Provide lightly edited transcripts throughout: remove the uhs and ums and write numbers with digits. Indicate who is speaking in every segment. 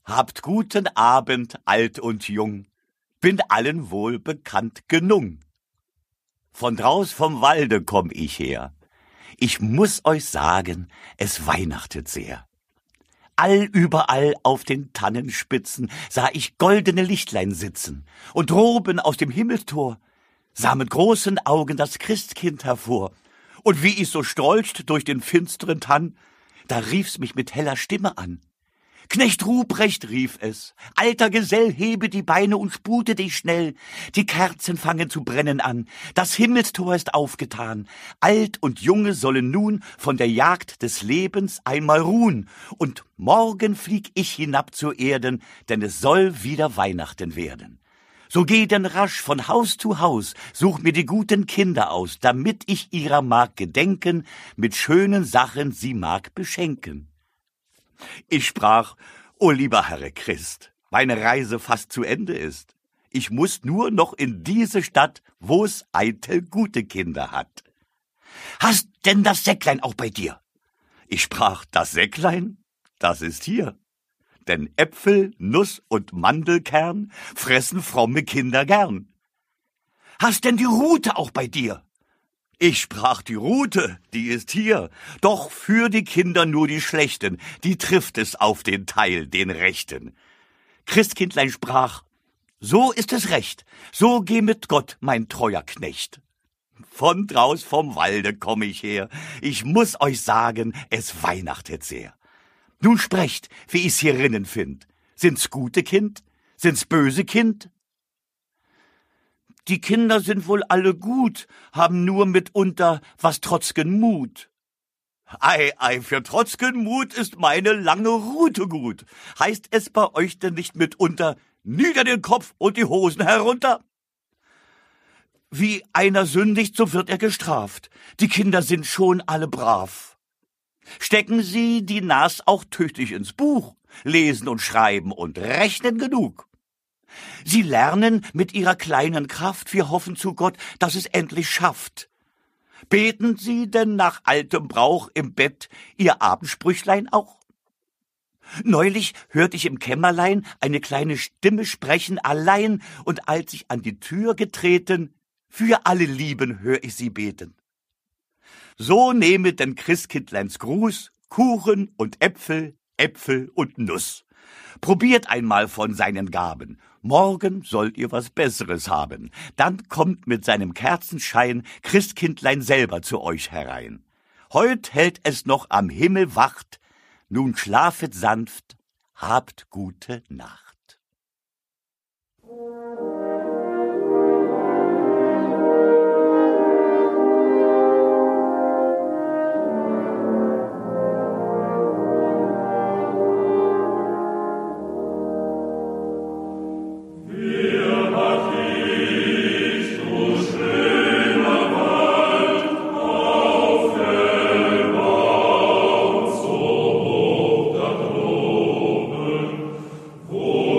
Speaker 1: Habt guten Abend, alt und jung, bin allen wohl bekannt genung. Von draus vom Walde komm ich her. Ich muß euch sagen, es weihnachtet sehr. Allüberall auf den Tannenspitzen sah ich goldene Lichtlein sitzen, und droben aus dem Himmelstor sah mit großen Augen das Christkind hervor. Und wie ich so strolcht durch den finsteren Tann, da rief's mich mit heller Stimme an. »Knecht Ruprecht«, rief es, »alter Gesell, hebe die Beine und spute dich schnell. Die Kerzen fangen zu brennen an, das Himmelstor ist aufgetan. Alt und Junge sollen nun von der Jagd des Lebens einmal ruhen. Und morgen flieg ich hinab zur Erden, denn es soll wieder Weihnachten werden. So geh denn rasch von Haus zu Haus, such mir die guten Kinder aus, damit ich ihrer mag gedenken, mit schönen Sachen sie mag beschenken.« Ich sprach, »O lieber Herr Christ, meine Reise fast zu Ende ist. Ich muß nur noch in diese Stadt, wo's eitel gute Kinder hat. Hast denn das Säcklein auch bei dir?« Ich sprach, »Das Säcklein, das ist hier. Denn Äpfel, Nuss und Mandelkern fressen fromme Kinder gern.« »Hast denn die Rute auch bei dir?« Ich sprach, »Die Rute, die ist hier, doch für die Kinder nur die Schlechten, die trifft es auf den Teil, den Rechten.« Christkindlein sprach, »So ist es recht, so geh mit Gott, mein treuer Knecht. Von draus vom Walde komm ich her, ich muß euch sagen, es weihnachtet sehr. Nun sprecht, wie ich's hierinnen find, sind's gute Kind, sind's böse Kind?« »Die Kinder sind wohl alle gut, haben nur mitunter was trotzgen Mut.« »Ei, ei, für trotzgen Mut ist meine lange Rute gut. Heißt es bei euch denn nicht mitunter, nieder den Kopf und die Hosen herunter? Wie einer sündigt, so wird er gestraft. Die Kinder sind schon alle brav. Stecken sie die Nas auch tüchtig ins Buch, lesen und schreiben und rechnen genug. Sie lernen mit ihrer kleinen Kraft, wir hoffen zu Gott, dass es endlich schafft. Beten Sie denn nach altem Brauch im Bett Ihr Abendsprüchlein auch? Neulich hört ich im Kämmerlein eine kleine Stimme sprechen allein, und als ich an die Tür getreten, für alle Lieben hör ich sie beten. So nehme denn Christkindleins Gruß Kuchen und Äpfel, Äpfel und Nuss. Probiert einmal von seinen Gaben, morgen sollt ihr was Besseres haben. Dann kommt mit seinem Kerzenschein Christkindlein selber zu euch herein. Heut hält es noch am Himmel Wacht, nun schlafet sanft, habt gute Nacht.
Speaker 2: Oh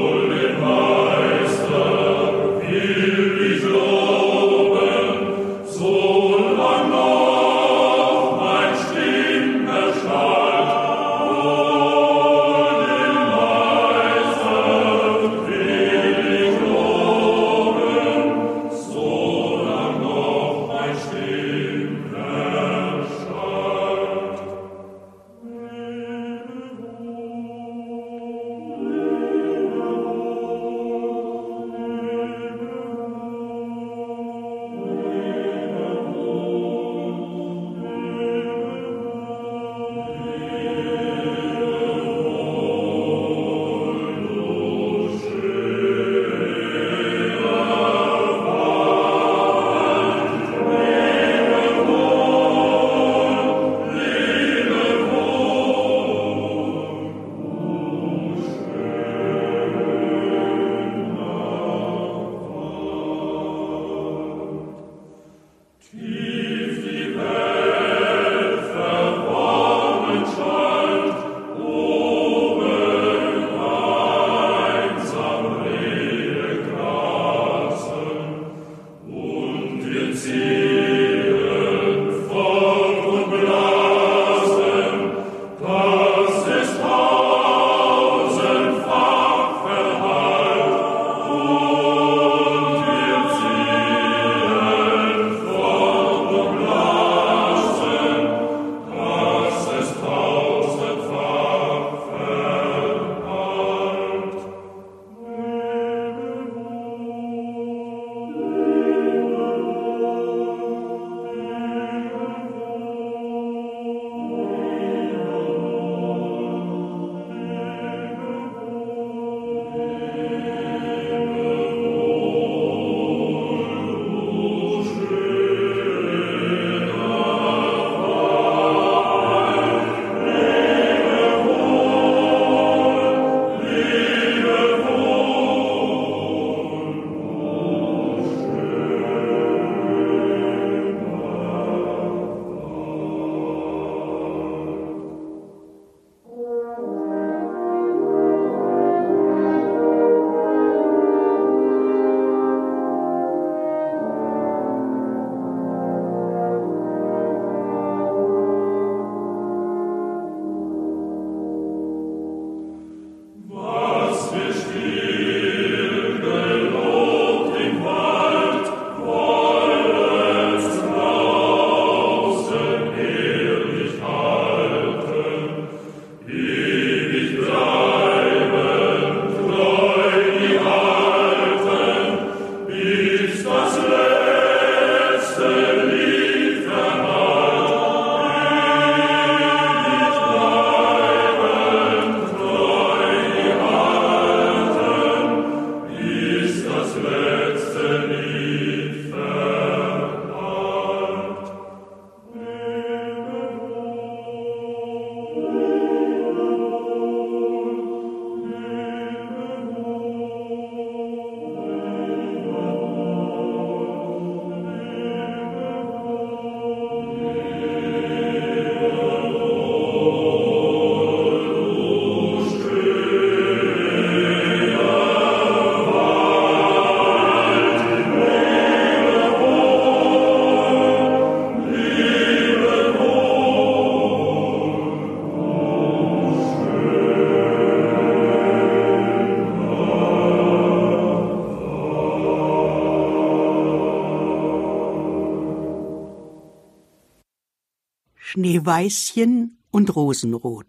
Speaker 2: Schneeweißchen und Rosenrot.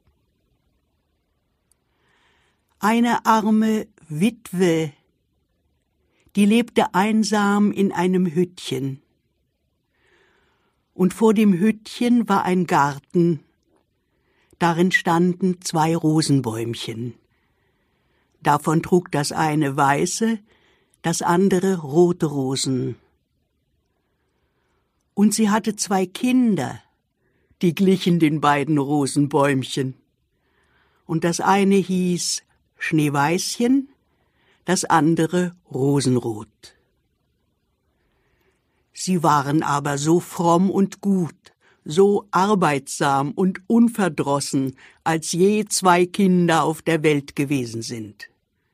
Speaker 2: Eine arme Witwe, die lebte einsam in einem Hüttchen. Und vor dem Hüttchen war ein Garten, darin standen 2 Rosenbäumchen. Davon trug das eine weiße, das andere rote Rosen. Und sie hatte 2 Kinder, die glichen den beiden Rosenbäumchen. Und das eine hieß Schneeweißchen, das andere Rosenrot. Sie waren aber so fromm und gut, so arbeitsam und unverdrossen, als je 2 Kinder auf der Welt gewesen sind.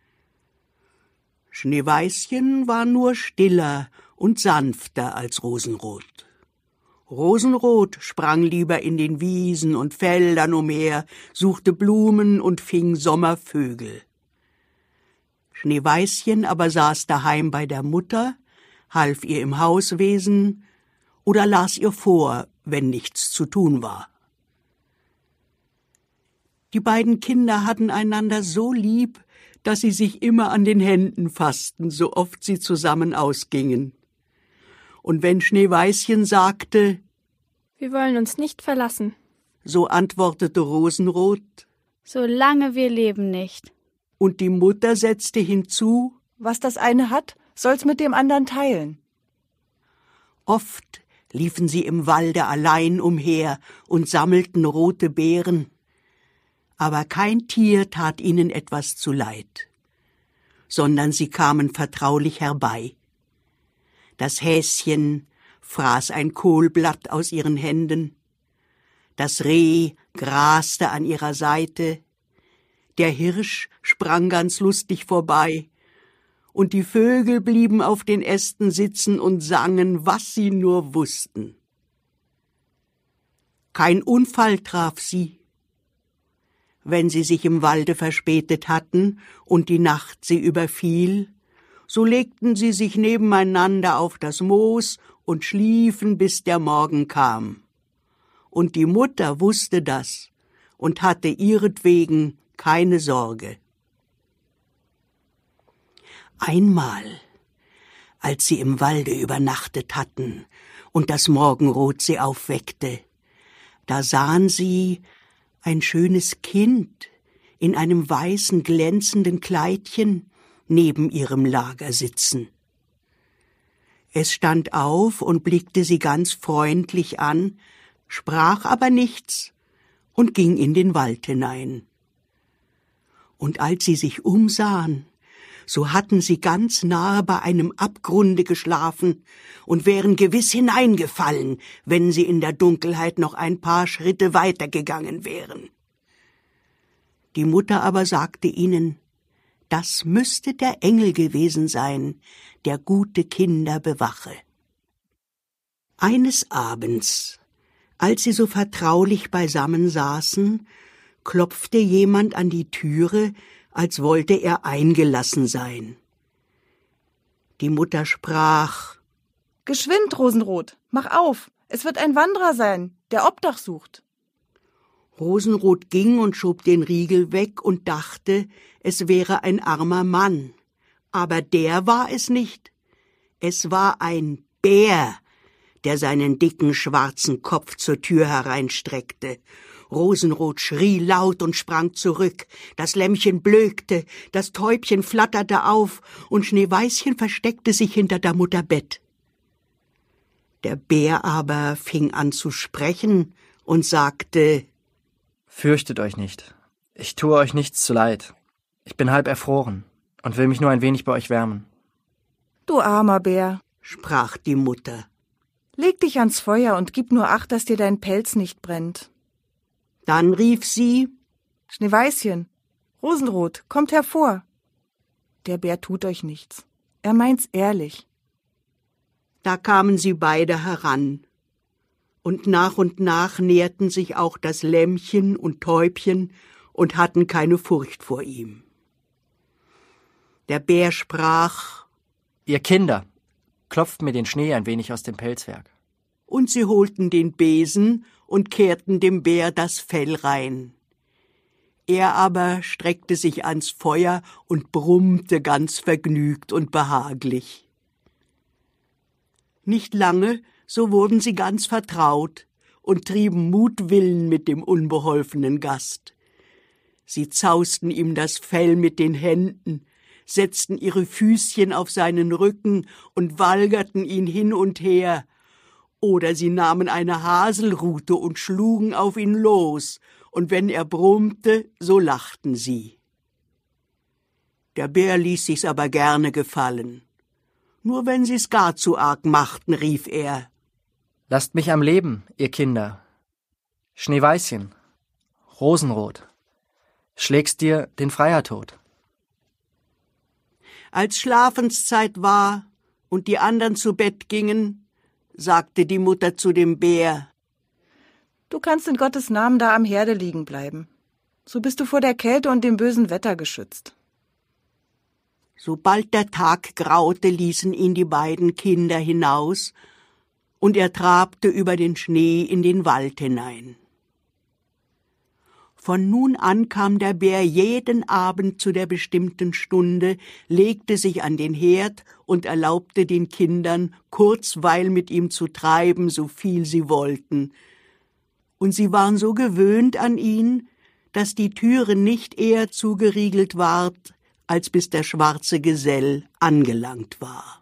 Speaker 2: Schneeweißchen war nur stiller und sanfter als Rosenrot. Rosenrot sprang lieber in den Wiesen und Feldern umher, suchte Blumen und fing Sommervögel. Schneeweißchen aber saß daheim bei der Mutter, half ihr im Hauswesen oder las ihr vor, wenn nichts zu tun war. Die beiden Kinder hatten einander so lieb, dass sie sich immer an den Händen fassten, so oft sie zusammen ausgingen. Und wenn Schneeweißchen sagte,
Speaker 3: wir wollen uns nicht verlassen,
Speaker 2: so antwortete Rosenrot,
Speaker 3: solange wir leben nicht.
Speaker 2: Und die Mutter setzte hinzu,
Speaker 4: was das eine hat, soll's mit dem anderen teilen.
Speaker 2: Oft liefen sie im Walde allein umher und sammelten rote Beeren, aber kein Tier tat ihnen etwas zuleid, sondern sie kamen vertraulich herbei. Das Häschen fraß ein Kohlblatt aus ihren Händen, das Reh graste an ihrer Seite, der Hirsch sprang ganz lustig vorbei, und die Vögel blieben auf den Ästen sitzen und sangen, was sie nur wussten. Kein Unfall traf sie. Wenn sie sich im Walde verspätet hatten und die Nacht sie überfiel, so legten sie sich nebeneinander auf das Moos und schliefen, bis der Morgen kam. Und die Mutter wusste das und hatte ihretwegen keine Sorge. Einmal, als sie im Walde übernachtet hatten und das Morgenrot sie aufweckte, da sahen sie ein schönes Kind in einem weißen, glänzenden Kleidchen neben ihrem Lager sitzen. Es stand auf und blickte sie ganz freundlich an, sprach aber nichts und ging in den Wald hinein. Und als sie sich umsahen, so hatten sie ganz nahe bei einem Abgrunde geschlafen und wären gewiss hineingefallen, wenn sie in der Dunkelheit noch ein paar Schritte weitergegangen wären. Die Mutter aber sagte ihnen, das müsste der Engel gewesen sein, der gute Kinder bewache. Eines Abends, als sie so vertraulich beisammen saßen, klopfte jemand an die Türe, als wollte er eingelassen sein. Die Mutter sprach,
Speaker 4: »Geschwind, Rosenrot, mach auf, es wird ein Wanderer sein, der Obdach sucht.«
Speaker 2: Rosenrot ging und schob den Riegel weg und dachte, es wäre ein armer Mann. Aber der war es nicht. Es war ein Bär, der seinen dicken schwarzen Kopf zur Tür hereinstreckte. Rosenrot schrie laut und sprang zurück. Das Lämmchen blökte, das Täubchen flatterte auf und Schneeweißchen versteckte sich hinter der Mutter Bett. Der Bär aber fing an zu sprechen und sagte,
Speaker 5: »Fürchtet euch nicht. Ich tue euch nichts zuleid. Ich bin halb erfroren und will mich nur ein wenig bei euch wärmen.«
Speaker 4: »Du armer Bär«,
Speaker 2: sprach die Mutter,
Speaker 4: »leg dich ans Feuer und gib nur Acht, dass dir dein Pelz nicht brennt.«
Speaker 2: Dann rief sie,
Speaker 4: »Schneeweißchen, Rosenrot, kommt hervor.« Der Bär tut euch nichts. Er meint's ehrlich.
Speaker 2: Da kamen sie beide heran. Und nach näherten sich auch das Lämmchen und Täubchen und hatten keine Furcht vor ihm. Der Bär sprach,
Speaker 5: »Ihr Kinder, klopft mir den Schnee ein wenig aus dem Pelzwerk.«
Speaker 2: Und sie holten den Besen und kehrten dem Bär das Fell rein. Er aber streckte sich ans Feuer und brummte ganz vergnügt und behaglich. Nicht lange, so wurden sie ganz vertraut und trieben Mutwillen mit dem unbeholfenen Gast. Sie zausten ihm das Fell mit den Händen, setzten ihre Füßchen auf seinen Rücken und walgerten ihn hin und her, oder sie nahmen eine Haselrute und schlugen auf ihn los, und wenn er brummte, so lachten sie. Der Bär ließ sich's aber gerne gefallen. Nur wenn sie's gar zu arg machten, rief er:
Speaker 5: Lasst mich am Leben, ihr Kinder. Schneeweißchen, Rosenrot, schlägst dir den Freiertod.
Speaker 2: Als Schlafenszeit war und die anderen zu Bett gingen, sagte die Mutter zu dem Bär:
Speaker 4: Du kannst in Gottes Namen da am Herde liegen bleiben. So bist du vor der Kälte und dem bösen Wetter geschützt.
Speaker 2: Sobald der Tag graute, ließen ihn die beiden Kinder hinaus, und er trabte über den Schnee in den Wald hinein. Von nun an kam der Bär jeden Abend zu der bestimmten Stunde, legte sich an den Herd und erlaubte den Kindern, kurzweil mit ihm zu treiben, so viel sie wollten. Und sie waren so gewöhnt an ihn, dass die Türe nicht eher zugeriegelt ward, als bis der schwarze Gesell angelangt war.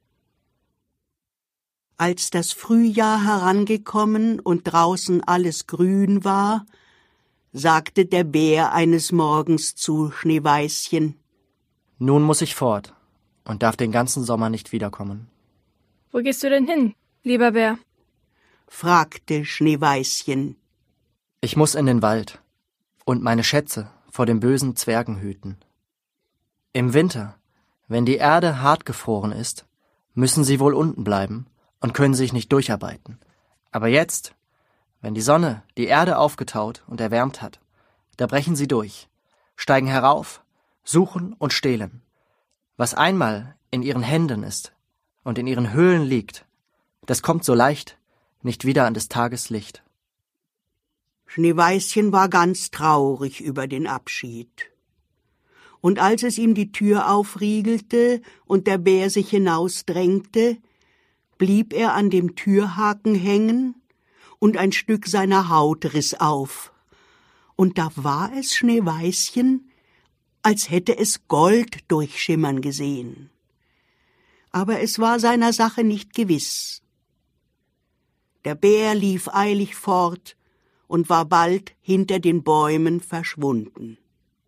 Speaker 2: Als das Frühjahr herangekommen und draußen alles grün war, sagte der Bär eines Morgens zu Schneeweißchen:
Speaker 5: Nun muss ich fort und darf den ganzen Sommer nicht wiederkommen.
Speaker 3: Wo gehst du denn hin, lieber Bär?
Speaker 2: fragte Schneeweißchen.
Speaker 5: Ich muss in den Wald und meine Schätze vor den bösen Zwergen hüten. Im Winter, wenn die Erde hart gefroren ist, müssen sie wohl unten bleiben und können sich nicht durcharbeiten. Aber jetzt, wenn die Sonne die Erde aufgetaut und erwärmt hat, da brechen sie durch, steigen herauf, suchen und stehlen. Was einmal in ihren Händen ist und in ihren Höhlen liegt, das kommt so leicht nicht wieder an des Tages Licht.
Speaker 2: Schneeweißchen war ganz traurig über den Abschied. Und als es ihm die Tür aufriegelte und der Bär sich hinausdrängte, blieb er an dem Türhaken hängen, und ein Stück seiner Haut riss auf. Und da war es Schneeweißchen, als hätte es Gold durchschimmern gesehen. Aber es war seiner Sache nicht gewiss. Der Bär lief eilig fort und war bald hinter den Bäumen verschwunden.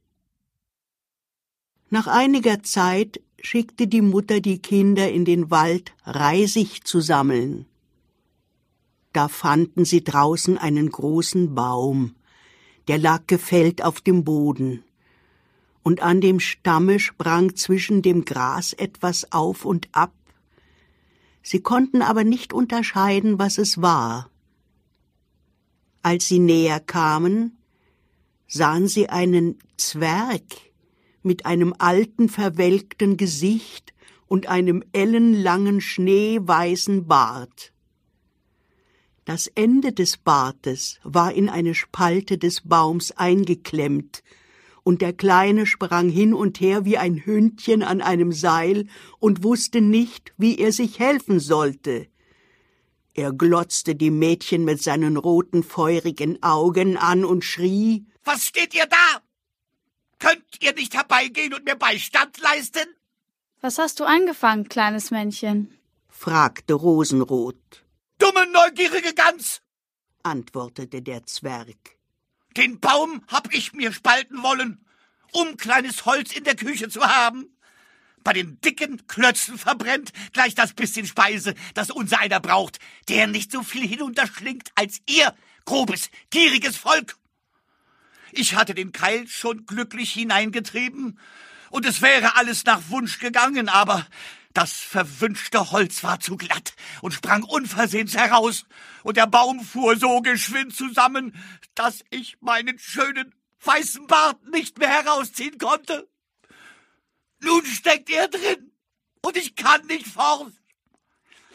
Speaker 2: Nach einiger Zeit schickte die Mutter die Kinder in den Wald, Reisig zu sammeln. Da fanden sie draußen einen großen Baum, der lag gefällt auf dem Boden, und an dem Stamme sprang zwischen dem Gras etwas auf und ab. Sie konnten aber nicht unterscheiden, was es war. Als sie näher kamen, sahen sie einen Zwerg mit einem alten, verwelkten Gesicht und einem ellenlangen, schneeweißen Bart. Das Ende des Bartes war in eine Spalte des Baums eingeklemmt, und der Kleine sprang hin und her wie ein Hündchen an einem Seil und wusste nicht, wie er sich helfen sollte. Er glotzte die Mädchen mit seinen roten, feurigen Augen an und schrie:
Speaker 1: Was steht ihr da? Könnt ihr nicht herbeigehen und mir Beistand leisten?
Speaker 3: Was hast du angefangen, kleines Männchen?
Speaker 2: fragte Rosenrot.
Speaker 1: Dumme, neugierige Gans,
Speaker 2: antwortete der Zwerg.
Speaker 1: Den Baum hab ich mir spalten wollen, um kleines Holz in der Küche zu haben. Bei den dicken Klötzen verbrennt gleich das bisschen Speise, das unser einer braucht, der nicht so viel hinunterschlingt als ihr, grobes, gieriges Volk. Ich hatte den Keil schon glücklich hineingetrieben, und es wäre alles nach Wunsch gegangen, aber das verwünschte Holz war zu glatt und sprang unversehens heraus, und der Baum fuhr so geschwind zusammen, dass ich meinen schönen weißen Bart nicht mehr herausziehen konnte. Nun steckt er drin, und ich kann nicht fort.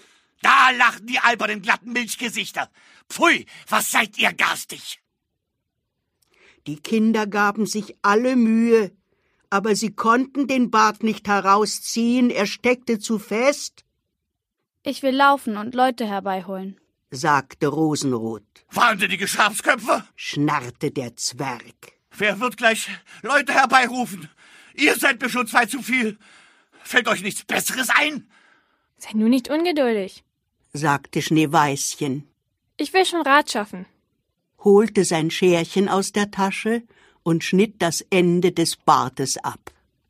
Speaker 1: Da lachen die albernen glatten Milchgesichter. Pfui, was seid ihr garstig!
Speaker 2: Die Kinder gaben sich alle Mühe, aber sie konnten den Bart nicht herausziehen, er steckte zu fest,
Speaker 3: Ich will laufen und Leute herbeiholen.
Speaker 2: sagte Rosenrot.
Speaker 1: Wahnsinnige Schafsköpfe!
Speaker 2: Schnarrte der Zwerg.
Speaker 1: Wer wird gleich Leute herbeirufen? Ihr seid mir schon zwei zu viel. Fällt euch nichts Besseres ein?
Speaker 3: Sei nur nicht ungeduldig.
Speaker 2: Sagte Schneeweißchen,
Speaker 3: Ich will schon Rat schaffen.
Speaker 2: holte sein Scherchen aus der Tasche und schnitt das Ende des Bartes ab.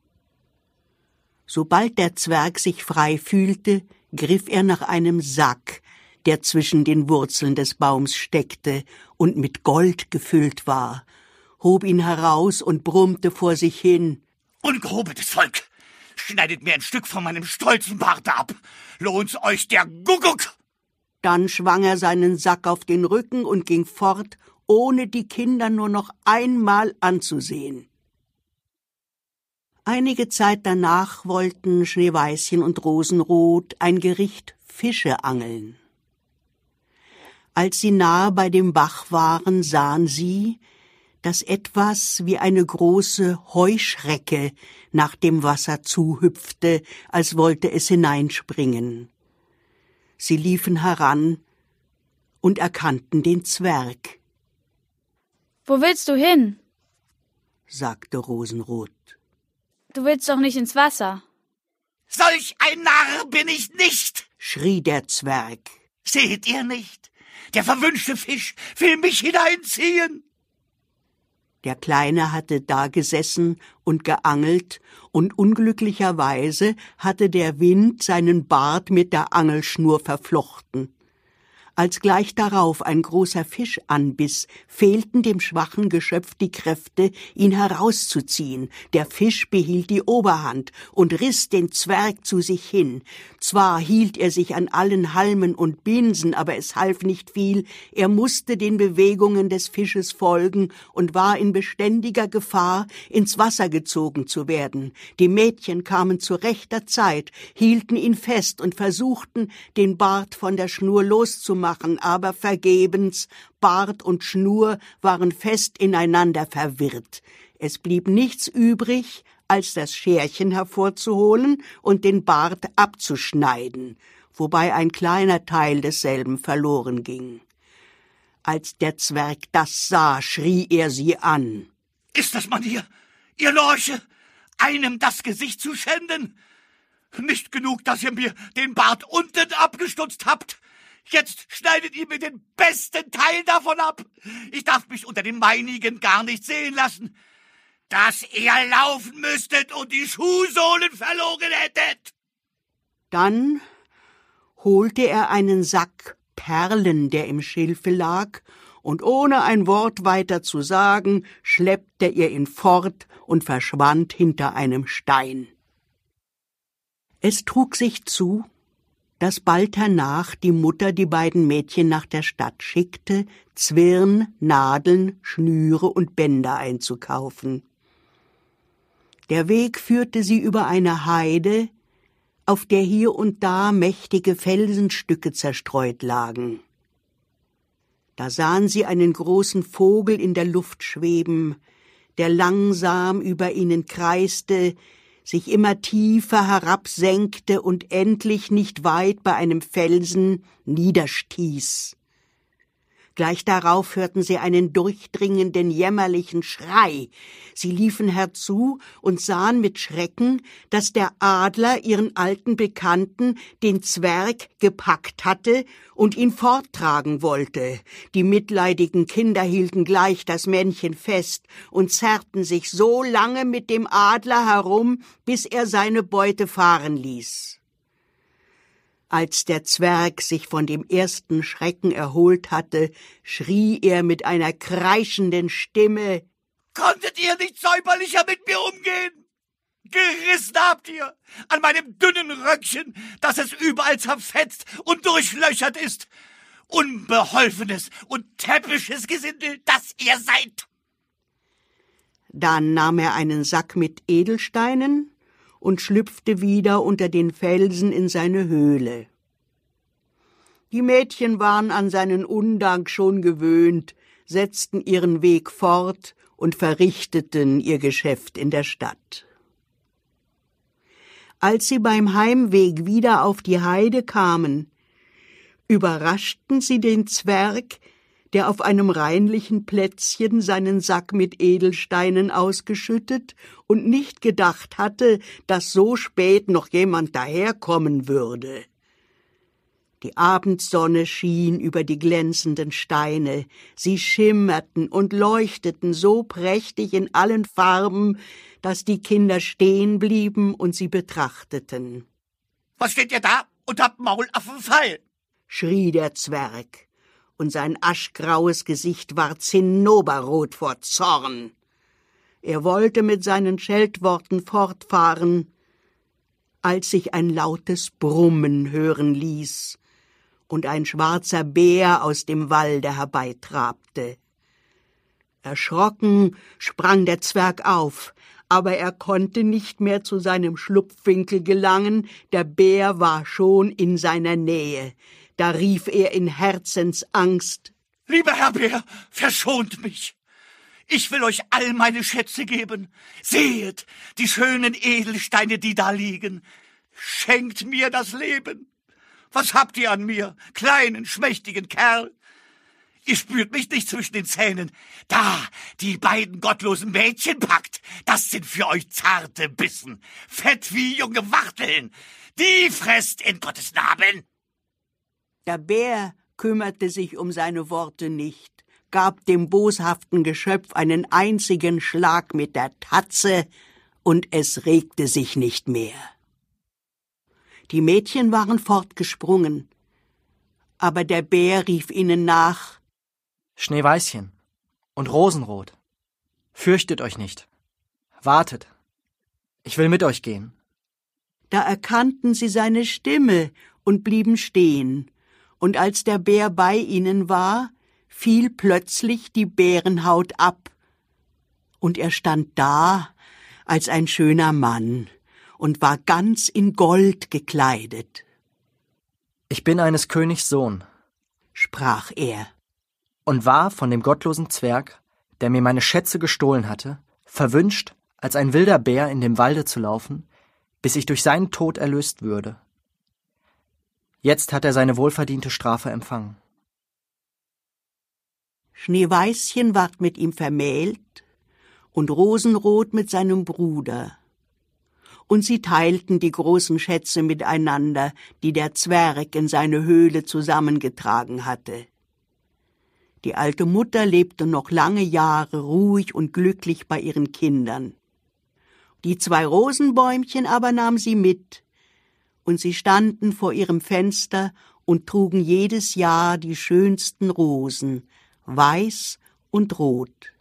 Speaker 2: Sobald der Zwerg sich frei fühlte, griff er nach einem Sack, der zwischen den Wurzeln des Baums steckte und mit Gold gefüllt war, hob ihn heraus und brummte vor sich hin.
Speaker 1: Ungehobenes Volk! Schneidet mir ein Stück von meinem stolzen Barte ab! Lohnt's euch der Kuckuck!
Speaker 2: Dann schwang er seinen Sack auf den Rücken und ging fort, ohne die Kinder nur noch einmal anzusehen. Einige Zeit danach wollten Schneeweißchen und Rosenrot ein Gericht Fische angeln. Als sie nahe bei dem Bach waren, sahen sie, dass etwas wie eine große Heuschrecke nach dem Wasser zuhüpfte, als wollte es hineinspringen. Sie liefen heran und erkannten den Zwerg,
Speaker 3: Wo willst du hin?
Speaker 2: sagte Rosenrot.
Speaker 3: Du willst doch nicht ins Wasser.
Speaker 1: Solch ein Narr bin ich nicht!
Speaker 2: Schrie der Zwerg.
Speaker 1: Seht ihr nicht? Der verwünschte Fisch will mich hineinziehen!
Speaker 2: Der Kleine hatte dagesessen und geangelt, und unglücklicherweise hatte der Wind seinen Bart mit der Angelschnur verflochten. Als gleich darauf ein großer Fisch anbiss, fehlten dem schwachen Geschöpf die Kräfte, ihn herauszuziehen. Der Fisch behielt die Oberhand und riss den Zwerg zu sich hin. Zwar hielt er sich an allen Halmen und Binsen, aber es half nicht viel. Er musste den Bewegungen des Fisches folgen und war in beständiger Gefahr, ins Wasser gezogen zu werden. Die Mädchen kamen zu rechter Zeit, hielten ihn fest und versuchten, den Bart von der Schnur loszumachen, aber vergebens. Bart und Schnur waren fest ineinander verwirrt. Es blieb nichts übrig, als das Scherchen hervorzuholen und den Bart abzuschneiden, wobei ein kleiner Teil desselben verloren ging. Als der Zwerg das sah, schrie er sie an.
Speaker 1: Ist das Manier, ihr Lorche, einem das Gesicht zu schänden? Nicht genug, dass ihr mir den Bart unten abgestutzt habt. Jetzt schneidet ihr mir den besten Teil davon ab. Ich darf mich unter den meinigen gar nicht sehen lassen. Dass ihr laufen müsstet und die Schuhsohlen verloren hättet.
Speaker 2: Dann holte er einen Sack Perlen, der im Schilfe lag, und ohne ein Wort weiter zu sagen, schleppte er ihn fort und verschwand hinter einem Stein. Es trug sich zu, dass bald hernach die Mutter die beiden Mädchen nach der Stadt schickte, Zwirn, Nadeln, Schnüre und Bänder einzukaufen. Der Weg führte sie über eine Heide, auf der hier und da mächtige Felsenstücke zerstreut lagen. Da sahen sie einen großen Vogel in der Luft schweben, der langsam über ihnen kreiste, sich immer tiefer herabsenkte und endlich nicht weit bei einem Felsen niederstieß. Gleich darauf hörten sie einen durchdringenden, jämmerlichen Schrei. Sie liefen herzu und sahen mit Schrecken, dass der Adler ihren alten Bekannten, den Zwerg, gepackt hatte und ihn forttragen wollte. Die mitleidigen Kinder hielten gleich das Männchen fest und zerrten sich so lange mit dem Adler herum, bis er seine Beute fahren ließ. Als der Zwerg sich von dem ersten Schrecken erholt hatte, schrie er mit einer kreischenden Stimme:
Speaker 1: Konntet ihr nicht säuberlicher mit mir umgehen? Gerissen habt ihr an meinem dünnen Röckchen, dass es überall zerfetzt und durchlöchert ist. Unbeholfenes und täppisches Gesindel, das ihr seid.
Speaker 2: Dann nahm er einen Sack mit Edelsteinen und schlüpfte wieder unter den Felsen in seine Höhle. Die Mädchen waren an seinen Undank schon gewöhnt, setzten ihren Weg fort und verrichteten ihr Geschäft in der Stadt. Als sie beim Heimweg wieder auf die Heide kamen, überraschten sie den Zwerg, der auf einem reinlichen Plätzchen seinen Sack mit Edelsteinen ausgeschüttet und nicht gedacht hatte, dass so spät noch jemand daherkommen würde. Die Abendsonne schien über die glänzenden Steine, sie schimmerten und leuchteten so prächtig in allen Farben, dass die Kinder stehen blieben und sie betrachteten.
Speaker 1: »Was steht ihr da und habt Maul auf den Fall?«
Speaker 2: schrie der Zwerg, und sein aschgraues Gesicht war zinnoberrot vor Zorn. Er wollte mit seinen Scheltworten fortfahren, als sich ein lautes Brummen hören ließ und ein schwarzer Bär aus dem Walde herbeitrabte. Erschrocken sprang der Zwerg auf, aber er konnte nicht mehr zu seinem Schlupfwinkel gelangen, der Bär war schon in seiner Nähe. Da rief er in Herzensangst:
Speaker 1: »Lieber Herr Bär, verschont mich! Ich will euch all meine Schätze geben. Sehet, die schönen Edelsteine, die da liegen. Schenkt mir das Leben. Was habt ihr an mir, kleinen, schmächtigen Kerl? Ihr spürt mich nicht zwischen den Zähnen. Da, die beiden gottlosen Mädchen packt, das sind für euch zarte Bissen, fett wie junge Wachteln. Die fresst in Gottes Namen!«
Speaker 2: Der Bär kümmerte sich um seine Worte nicht, gab dem boshaften Geschöpf einen einzigen Schlag mit der Tatze, und es regte sich nicht mehr. Die Mädchen waren fortgesprungen, aber der Bär rief ihnen nach:
Speaker 5: »Schneeweißchen und Rosenrot, fürchtet euch nicht. Wartet, ich will mit euch gehen.«
Speaker 2: Da erkannten sie seine Stimme und blieben stehen, und als der Bär bei ihnen war, fiel plötzlich die Bärenhaut ab, und er stand da als ein schöner Mann und war ganz in Gold gekleidet.
Speaker 5: »Ich bin eines Königs Sohn«,
Speaker 2: sprach er,
Speaker 5: und war von dem gottlosen Zwerg, der mir meine Schätze gestohlen hatte, verwünscht, als ein wilder Bär in dem Walde zu laufen, bis ich durch seinen Tod erlöst würde. Jetzt hat er seine wohlverdiente Strafe empfangen.
Speaker 2: Schneeweißchen ward mit ihm vermählt und Rosenrot mit seinem Bruder. Und sie teilten die großen Schätze miteinander, die der Zwerg in seine Höhle zusammengetragen hatte. Die alte Mutter lebte noch lange Jahre ruhig und glücklich bei ihren Kindern. Die 2 Rosenbäumchen aber nahm sie mit, und sie standen vor ihrem Fenster und trugen jedes Jahr die schönsten Rosen, weiß und rot.